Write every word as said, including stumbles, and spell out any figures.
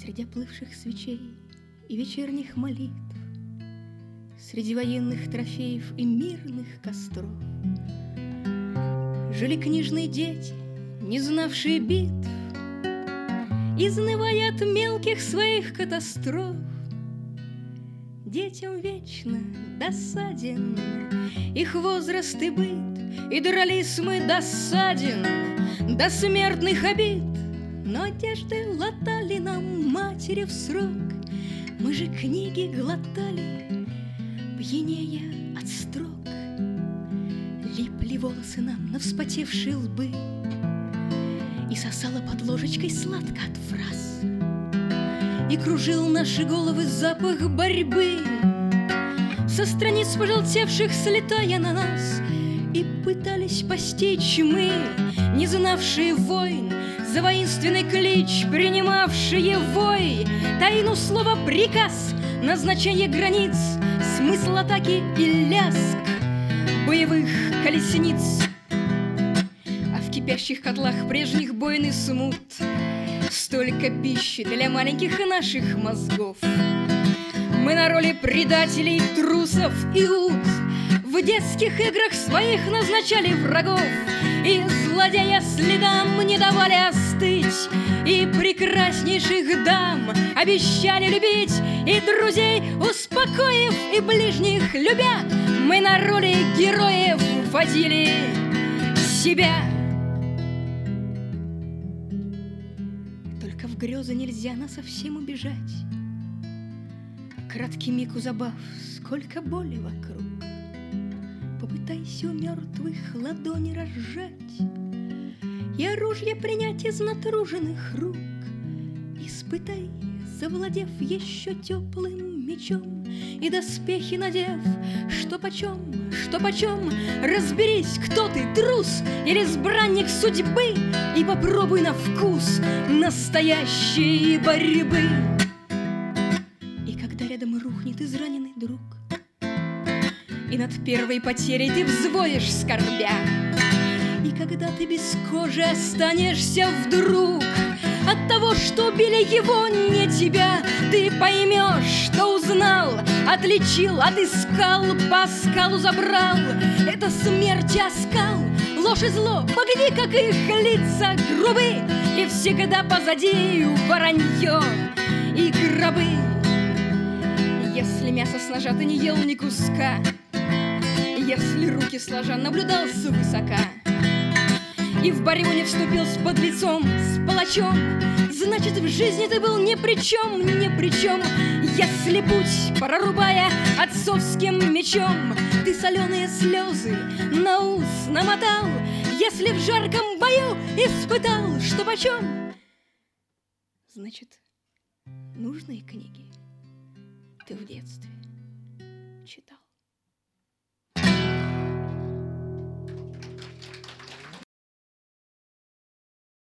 Среди оплывших свечей и вечерних молитв, среди военных трофеев и мирных костров жили книжные дети, не знавшие битв, изнывая от мелких своих катастроф. Детям вечно досаден их возраст и быт, и дрались мы досаден до смертных обид. Но одежды латали нам матери в срок, мы же книги глотали, пьянея от строк. Липли волосы нам на вспотевшие лбы, и сосала под ложечкой сладко от фраз, и кружил наши головы запах борьбы. Со страниц пожелтевших слетая на нас, и пытались постичь мы, не знавшие войн, за воинственный клич принимавшие вой, тайну слова приказ, назначение границ, смысл атаки и лязг боевых колесниц. А в кипящих котлах прежних бойн и смут столько пищи для маленьких наших мозгов. Мы на роли предателей, трусов и ут в детских играх своих назначали врагов, и злодея следам не давали остыть, и прекраснейших дам обещали любить, и друзей успокоив, и ближних любя, мы на роли героев водили себя. Только в грезы нельзя насовсем убежать. Краткий миг у забав, сколько боли вокруг. Попытайся у мертвых ладони разжать и оружие принять из натруженных рук. Испытай, завладев еще теплым мечом, и доспехи надев, что почем, что почем. Разберись, кто ты, трус или избранник судьбы, и попробуй на вкус настоящей борьбы. И когда рядом рухнет израненный друг, и над первой потерей ты взвоишь скорбя, и когда ты без кожи останешься вдруг от того, что убили его, не тебя, ты поймешь, что узнал, отличил, отыскал, по скалу забрал. Это смерть и оскал, ложь и зло, погоди, как их лица грубы, и всегда позади воронье и гробы. Если мясо с ножа ты не ел ни куска, если руки сложа наблюдал свысока, и в борьбу не вступил с подлецом, с палачом, значит, в жизни ты был ни при чем, ни при чем. Если путь, прорубая отцовским мечом, ты соленые слезы на ус намотал, если в жарком бою испытал, что почем, значит, нужные книги ты в детстве читал.